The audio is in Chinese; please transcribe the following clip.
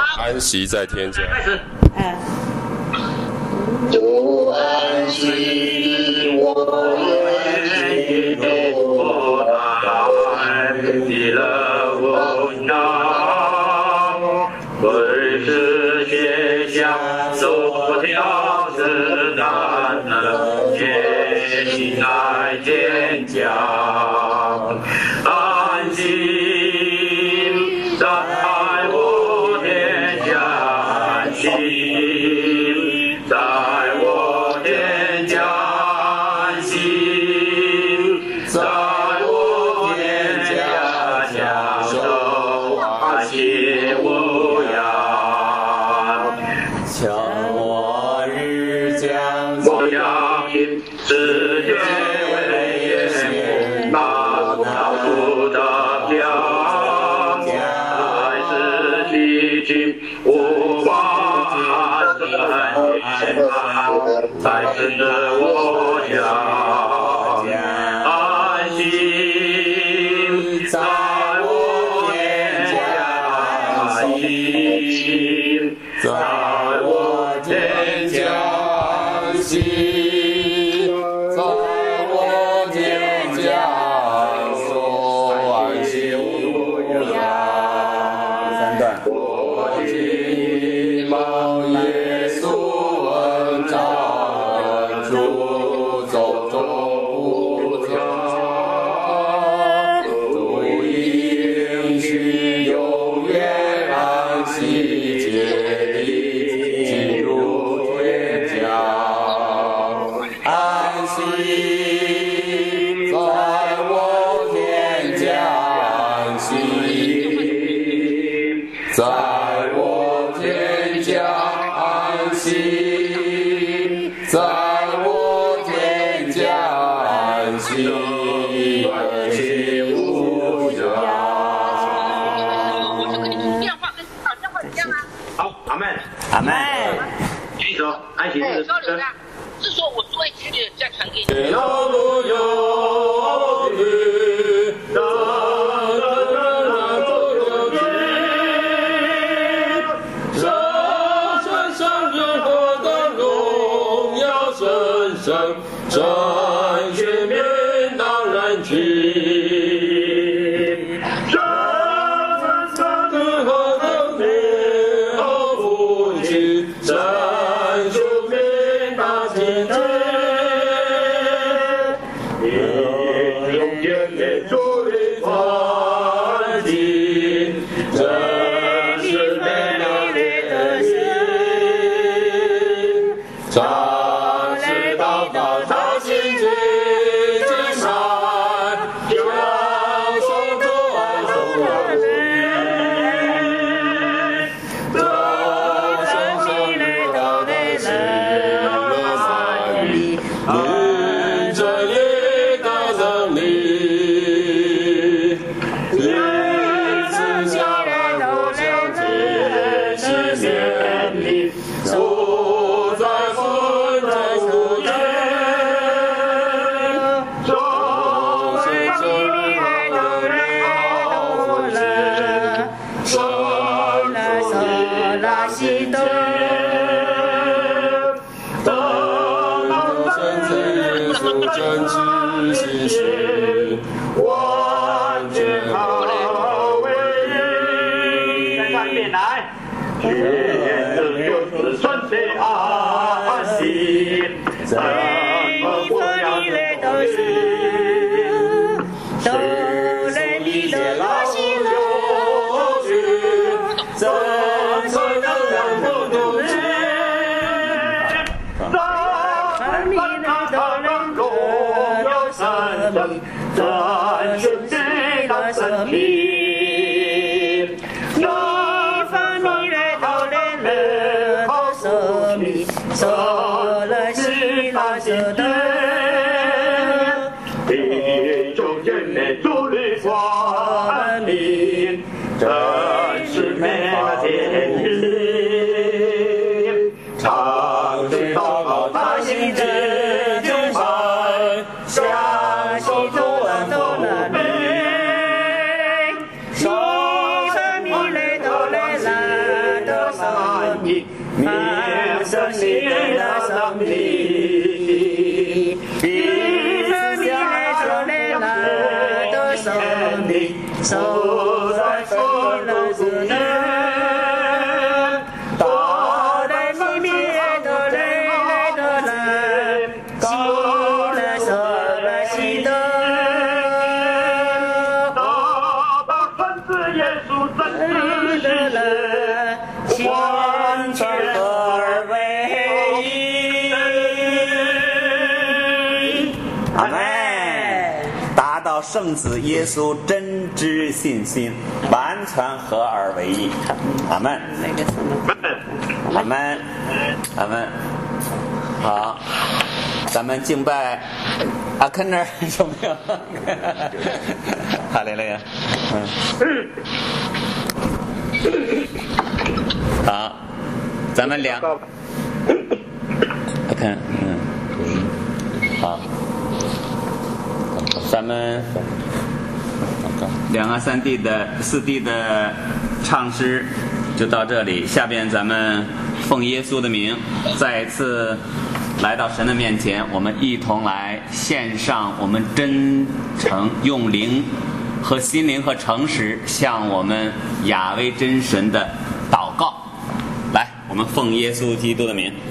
安息在天家。 开始。 主安息我的国，安息了我脑，为是写下所条子弹的前来坚强，安心在我天下，安心在我天下，安心在我天下享受安息无恙。 求我日将我要凭世界为眼目，那出的标，来自激情无法生延长，在世的我想安心在我天下，安心在我天下，安心在我天下，受安息无恙。 三段。 我今蒙耶稣恩照，主走中不走，主应许永远安息节地进入天家，安息在我天家，安息在我天家，安息在我天家，安息安息无恙。 变化跟老教会一样啊。 好，阿门。 阿门。 举手，安息日。 交流的，是说我作为子女再传给你。 神全面当然去，神的何等美好福气，神全面当今天，永远的主的环境，真是美丽的心。 生命，命生命的生命，比生命生命的生命，受在生命的子女，到来你灭的来的来，喜乐什么喜乐。完全合而为一，阿门。达到圣子耶稣真知信心，完全合而为一，阿门。阿门，阿门。好，咱们敬拜阿肯那儿有没有？哈利路亚，好，咱们看，好，咱们4弟的唱诗就到这里。下边咱们奉耶稣的名，再一次来到神的面前，我们一同来献上我们真诚用灵和心灵和诚实向我们雅威真神的祷告。来，我们奉耶稣基督的名。